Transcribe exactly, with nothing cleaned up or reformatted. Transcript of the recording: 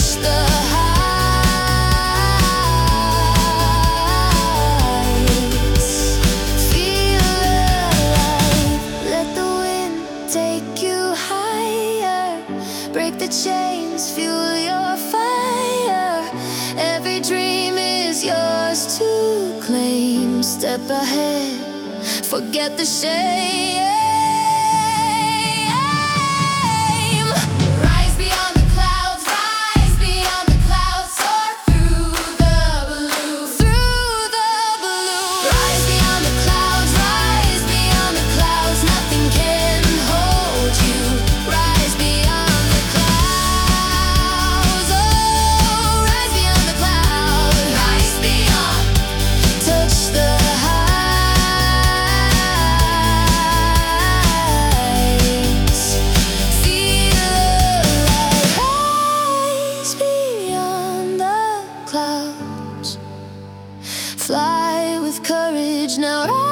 the heights. Feel alive, let the wind take you higher. Break the chains, fuel your fire. Every dream is yours to claim. Step ahead, forget the shame. Rise beyond the clouds, rise beyond the clouds, soar through the blue, through the blue. Rise beyond the clouds, rise beyond the clouds, nothing can hold you. Rise beyond the clouds, oh, rise beyond the clouds, rise beyond, touch the heights. Feel alive, rise beyond the clouds. Fly with courage now.